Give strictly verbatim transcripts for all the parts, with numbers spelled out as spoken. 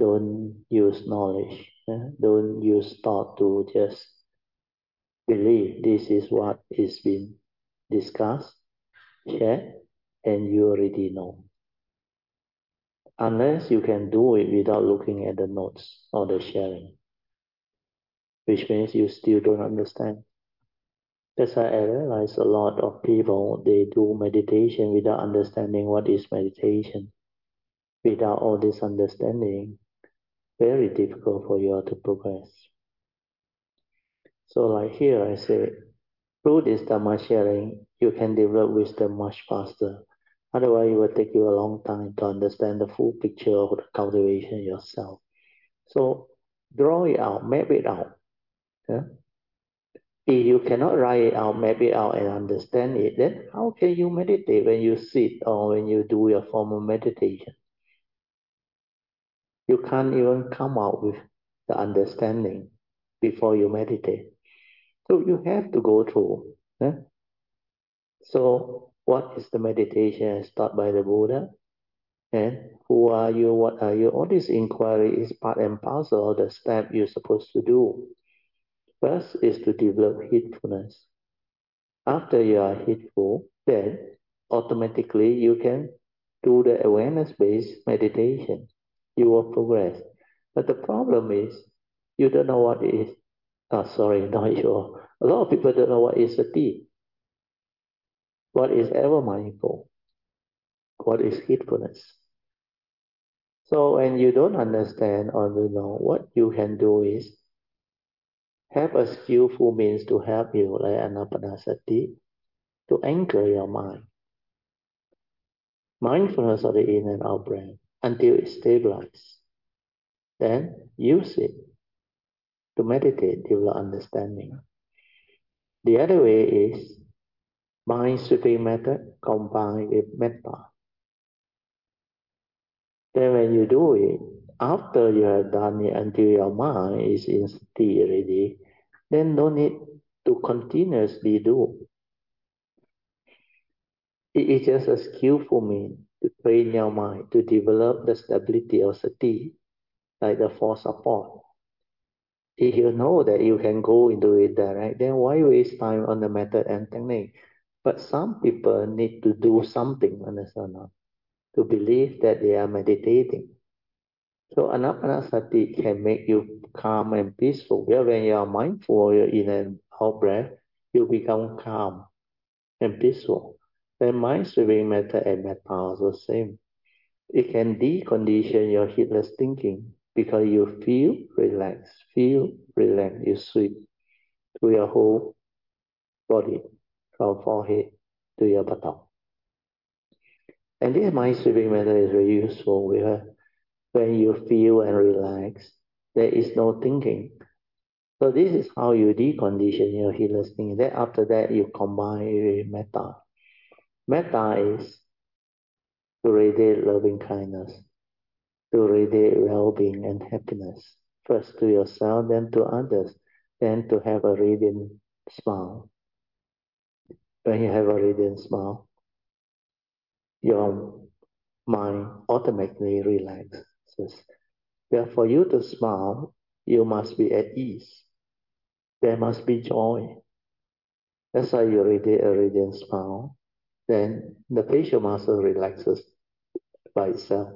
Don't use knowledge. eh? Don't use thought to just believe this is what is being discussed, shared, and you already know. Unless you can do it without looking at the notes or the sharing, which means you still don't understand. That's why I realize a lot of people, they do meditation without understanding what is meditation. Without all this understanding, very difficult for you to progress. So like here I say, through this Dhamma sharing, you can develop wisdom much faster. Otherwise, it will take you a long time to understand the full picture of the cultivation yourself. So draw it out, map it out. Yeah? If you cannot write it out, map it out, and understand it, then how can you meditate when you sit or when you do your formal meditation? You can't even come out with the understanding before you meditate. So you have to go through. Yeah? So what is the meditation as taught by the Buddha? And who are you? What are you? All this inquiry is part and parcel of the step you're supposed to do. First is to develop heedfulness. After you are heedful, then automatically you can do the awareness-based meditation. You will progress. But the problem is you don't know what it is. Oh, sorry, not you. A lot of people don't know what is sati. What is ever mindful? What is heedfulness? So when you don't understand or don't know, what you can do is have a skillful means to help you, like anapanasati, to anchor your mind. Mindfulness of the in and out breath until it stabilizes. Then use it to meditate, develop understanding. The other way is mind sweeping method combined with metta. Then when you do it, after you have done it until your mind is in state already, then no need to continuously do. It is just a skillful means to train your mind to develop the stability of sati, like the four support. If you know that you can go into it direct, then why waste time on the method and technique? But some people need to do something, understand not? To believe that they are meditating. So anapanasati can make you calm and peaceful. Where when you are mindful of your in and out breath, you become calm and peaceful. Then mind sweeping method and metta are the same. It can decondition your heedless thinking because you feel relaxed, feel relaxed, you sweep through your whole body, from forehead to your buttock. And this mind sweeping method is very useful where when you feel and relax, there is no thinking. So this is how you decondition your heedless thinking. Then after that, you combine it with metta. Metta is to radiate loving kindness, to radiate well-being and happiness, first to yourself, then to others, then to have a radiant smile. When you have a radiant smile, your mind automatically relaxes. But for you to smile, you must be at ease. There must be joy. That's why you radiate a radiant smile. Then the facial muscle relaxes by itself.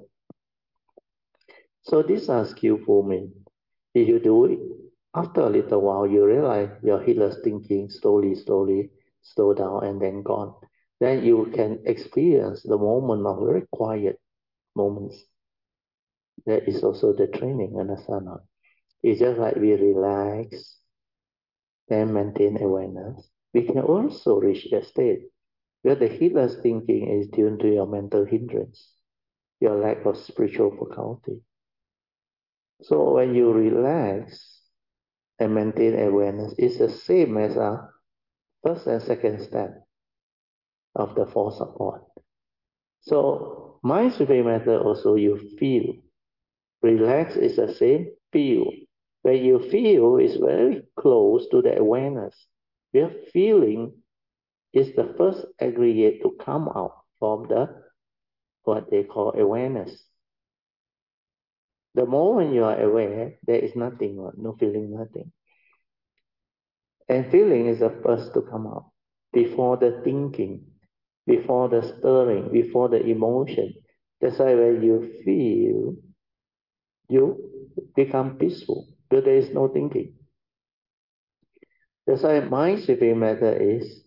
So these are skillful means. If you do it, after a little while, you realize your heedless thinking slowly, slowly slow down and then gone. Then you can experience the moment of very quiet moments. That is also the training, understand? It's just like we relax, then maintain awareness. We can also reach that state where the heedless thinking is due to your mental hindrance, your lack of spiritual faculty. So when you relax and maintain awareness, it's the same as a first and second step of the four support. So mind sweeping method also you feel. Relax is the same feel. When you feel is very close to the awareness. Your feeling is the first aggregate to come out from the what they call awareness. The moment you are aware, there is nothing, no feeling, nothing. And feeling is the first to come up before the thinking, before the stirring, before the emotion. That's why when you feel, you become peaceful, but there is no thinking. That's why mind shifting method is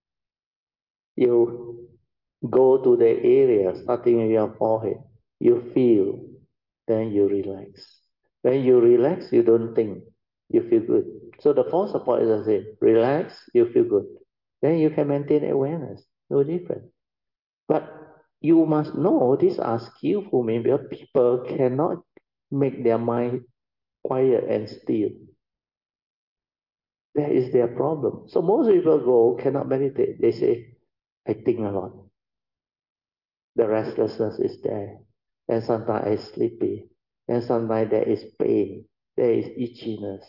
you go to the area starting in your forehead, you feel, then you relax. When you relax, you don't think, you feel good. So the fourth support is the same. Relax, you feel good. Then you can maintain awareness, no different. But you must know these are skillful means because people cannot make their mind quiet and still. That is their problem. So most people go, cannot meditate. They say, I think a lot. The restlessness is there. And sometimes I sleepy. And sometimes there is pain. There is itchiness.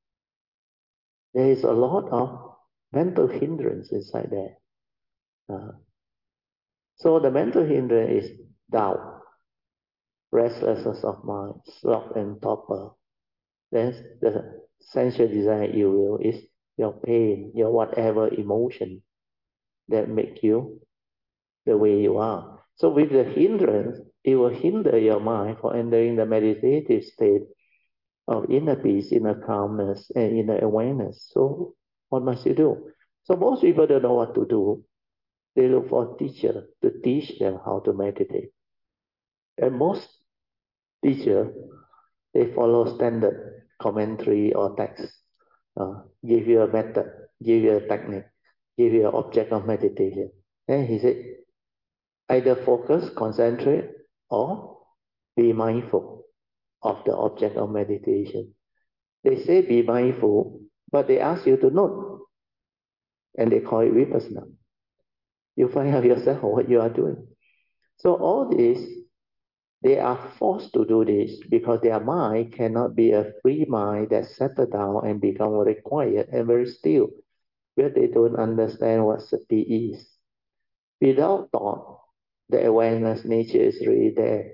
There is a lot of mental hindrance inside there. Uh, so the mental hindrance is doubt, restlessness of mind, sloth and torpor. Then the sensual desire, ill will, is your pain, your whatever emotion that make you the way you are. So with the hindrance, it will hinder your mind from entering the meditative state of inner peace, inner calmness, and inner awareness. So what must you do? So most people don't know what to do. They look for a teacher to teach them how to meditate. And most teachers, they follow standard commentary or text. Uh, give you a method, give you a technique, give you an object of meditation. Then he said, either focus, concentrate, or be mindful of the object of meditation. They say be mindful, but they ask you to note, and they call it vipassana. You find out yourself what you are doing. So all this, they are forced to do this because their mind cannot be a free mind that settle down and become very quiet and very still, where they don't understand what sati is. Without thought, the awareness nature is really there.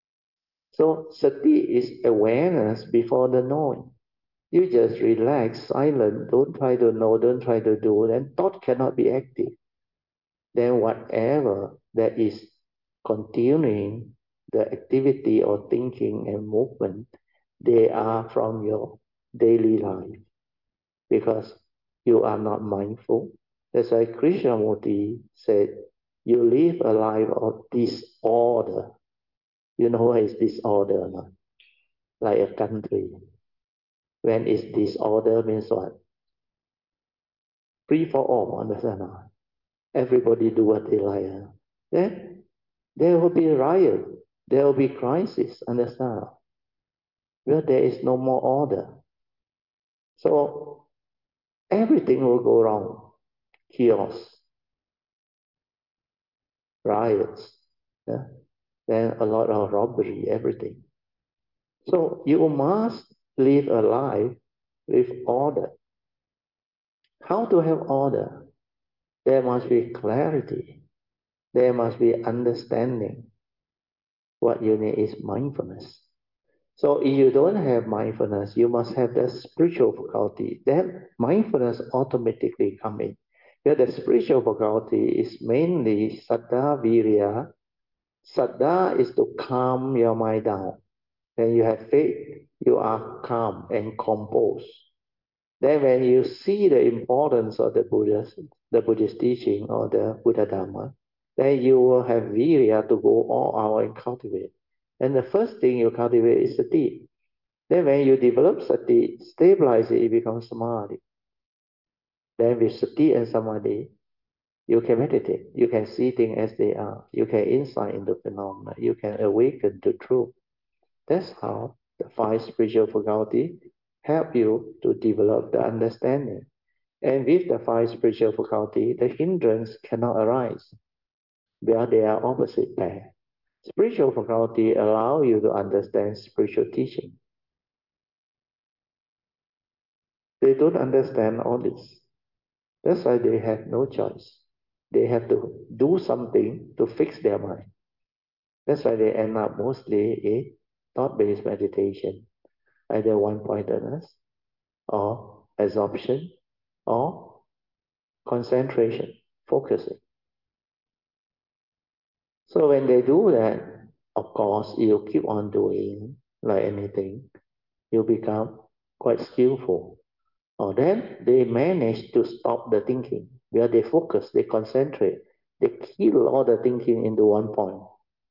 So sati is awareness before the knowing. You just relax, silent, don't try to know, don't try to do, then thought cannot be active. Then whatever that is continuing the activity or thinking and movement, they are from your daily life because you are not mindful. That's why Krishnamurti said, you live a life of disorder. You know what is disorder or not? Like a country. When it's disorder means what? Free for all, understand? Everybody do what they like. Then there will be riot. There will be crisis, understand? Where there is no more order. So everything will go wrong. Chaos, riots, yeah? Then a lot of robbery, everything. So you must live a life with order. How to have order? There must be clarity. There must be understanding. What you need is mindfulness. So if you don't have mindfulness, you must have the spiritual faculty. Then mindfulness automatically come in. Yeah, the spiritual faculty is mainly saddha virya. Saddha is to calm your mind down. When you have faith, you are calm and composed. Then when you see the importance of the Buddha's, the Buddhist teaching or the Buddha Dhamma, then you will have virya to go all out and cultivate. And the first thing you cultivate is sati. Then when you develop sati, stabilize it, it becomes samadhi. Then with sati and samadhi, you can meditate. You can see things as they are. You can insight into phenomena. You can awaken to truth. That's how the five spiritual faculty help you to develop the understanding. And with the five spiritual faculty, the hindrance cannot arise, where they are opposite pair. Spiritual faculty allow you to understand spiritual teaching. They don't understand all this. That's why they have no choice. They have to do something to fix their mind. That's why they end up mostly in thought-based meditation, either one-pointedness or absorption or concentration, focusing. So when they do that, of course, you keep on doing like anything, you become quite skillful. Or then they manage to stop the thinking, where they focus, they concentrate, they kill all the thinking into one point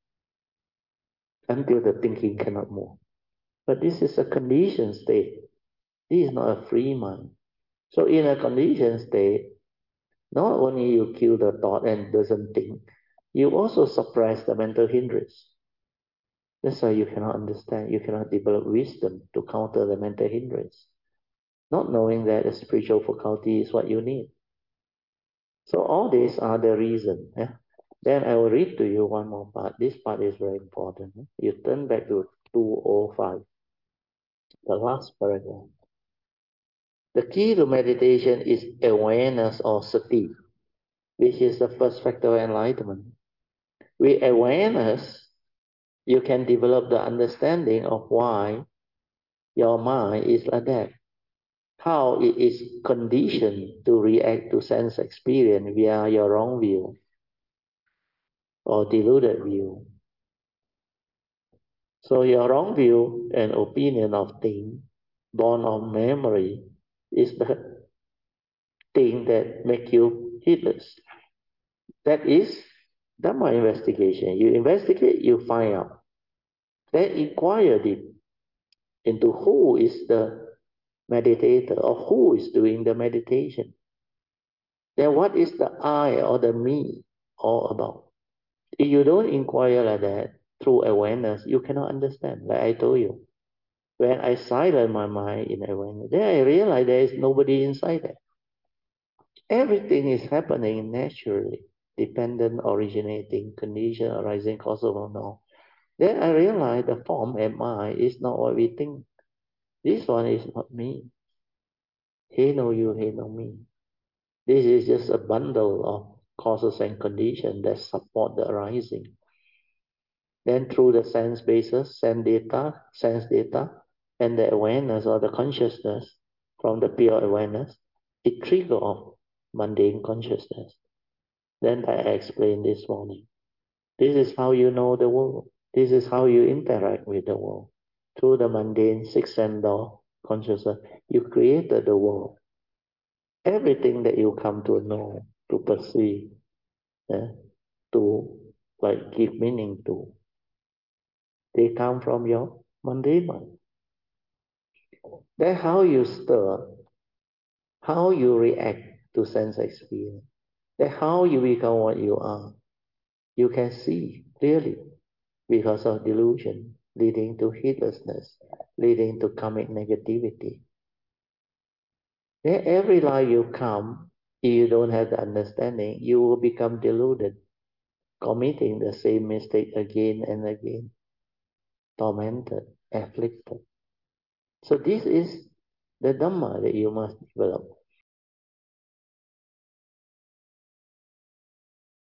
until the thinking cannot move. But this is a conditioned state. This is not a free mind. So in a conditioned state, not only you kill the thought and doesn't think, you also suppress the mental hindrance. That's why you cannot understand, you cannot develop wisdom to counter the mental hindrance. Not knowing that a spiritual faculty is what you need. So all these are the reason. Yeah? Then I will read to you one more part. This part is very important. You turn back to two oh five, the last paragraph. The key to meditation is awareness or sati, which is the first factor of enlightenment. With awareness, you can develop the understanding of why your mind is like that, how it is conditioned to react to sense experience via your wrong view or deluded view. So your wrong view and opinion of things born of memory is the thing that make you heedless. That is Dhamma investigation. You investigate, you find out. Then inquire deep into who is the meditator or who is doing the meditation. Then what is the I or the me all about? If you don't inquire like that through awareness, you cannot understand. Like I told you, when I silence my mind in awareness, then I realize there is nobody inside there. Everything is happening naturally, dependent, originating, condition, arising, causal, no. Then I realize the form and mind is not what we think. This one is not me. He know you, he know me. This is just a bundle of causes and conditions that support the arising. Then through the sense basis, sense data, sense data, and the awareness or the consciousness from the pure awareness, it trigger off mundane consciousness. Then I explained this morning. This is how you know the world. This is how you interact with the world. Through the mundane six sense door consciousness, you created the world. Everything that you come to know, to perceive, yeah, to like give meaning to, they come from your mundane mind. Then how you stir, how you react to sense experience, then how you become what you are. You can see clearly because of delusion, leading to heedlessness, leading to karmic negativity. Then every life you come, if you don't have the understanding, you will become deluded, committing the same mistake again and again, tormented, afflicted. So this is the Dhamma that you must develop.